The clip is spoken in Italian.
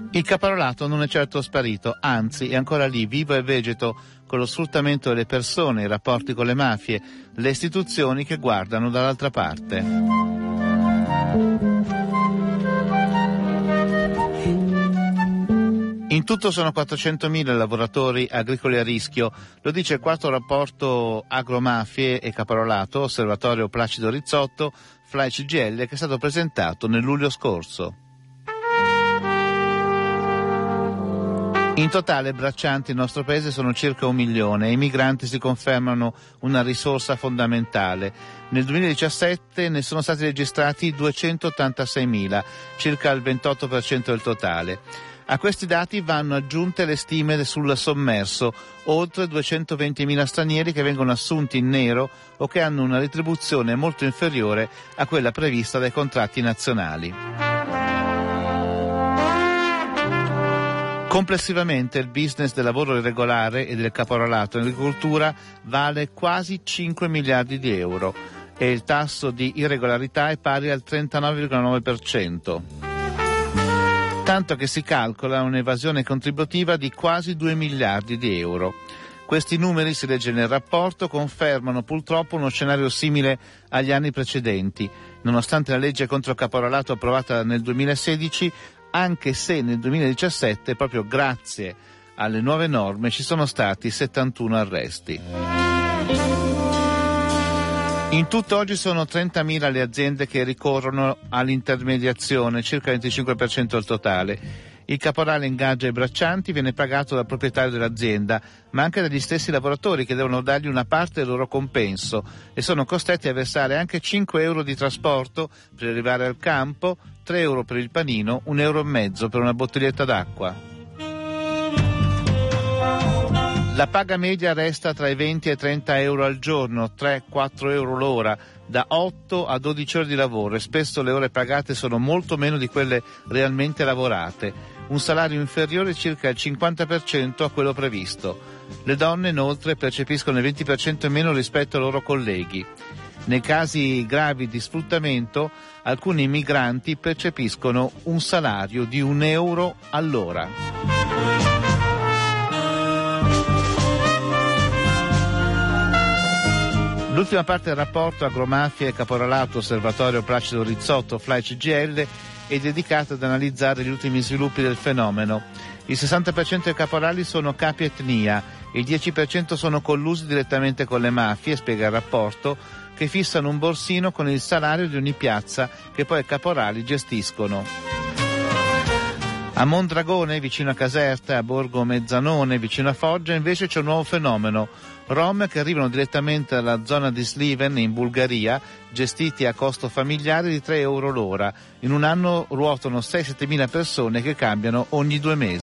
Il caporalato non è certo sparito, anzi è ancora lì, vivo e vegeto, con lo sfruttamento delle persone, i rapporti con le mafie, le istituzioni che guardano dall'altra parte. In tutto sono 400.000 lavoratori agricoli a rischio, lo dice il quarto rapporto Agromafie e Caporalato, osservatorio Placido Rizzotto, FLAI CGIL, che è stato presentato nel luglio scorso. In totale braccianti nel nostro paese sono circa 1 milione e i migranti si confermano una risorsa fondamentale. Nel 2017 ne sono stati registrati 286.000, circa il 28% del totale. A questi dati vanno aggiunte le stime sul sommerso, oltre 220.000 stranieri che vengono assunti in nero o che hanno una retribuzione molto inferiore a quella prevista dai contratti nazionali. Complessivamente il business del lavoro irregolare e del caporalato in agricoltura vale quasi 5 miliardi di euro e il tasso di irregolarità è pari al 39,9%. Tanto che si calcola un'evasione contributiva di quasi 2 miliardi di euro. Questi numeri, si legge nel rapporto, confermano purtroppo uno scenario simile agli anni precedenti, nonostante la legge contro il caporalato approvata nel 2016, anche se nel 2017, proprio grazie alle nuove norme, ci sono stati 71 arresti. In tutto oggi sono 30.000 le aziende che ricorrono all'intermediazione, circa il 25% del totale. Il caporale ingaggia i braccianti, viene pagato dal proprietario dell'azienda, ma anche dagli stessi lavoratori che devono dargli una parte del loro compenso e sono costretti a versare anche 5 euro di trasporto per arrivare al campo, 3 euro per il panino, 1,5 euro per una bottiglietta d'acqua. La paga media resta tra i 20 e i 30 euro al giorno, 3-4 euro l'ora, da 8 a 12 ore di lavoro e spesso le ore pagate sono molto meno di quelle realmente lavorate. Un salario inferiore circa il 50% a quello previsto. Le donne inoltre percepiscono il 20% in meno rispetto ai loro colleghi. Nei casi gravi di sfruttamento, alcuni migranti percepiscono un salario di 1 euro all'ora. L'ultima parte del rapporto Agromafia e Caporalato, osservatorio Placido Rizzotto, FLAI CGIL, è dedicata ad analizzare gli ultimi sviluppi del fenomeno. Il 60% dei caporali sono capi etnia, il 10% sono collusi direttamente con le mafie, spiega il rapporto, che fissano un borsino con il salario di ogni piazza che poi i caporali gestiscono. A Mondragone, vicino a Caserta, e a Borgo Mezzanone, vicino a Foggia, invece c'è un nuovo fenomeno. Rom che arrivano direttamente dalla zona di Sliven, in Bulgaria, gestiti a costo familiare di 3 euro l'ora. In un anno ruotano 6-7 mila persone che cambiano ogni 2 mesi.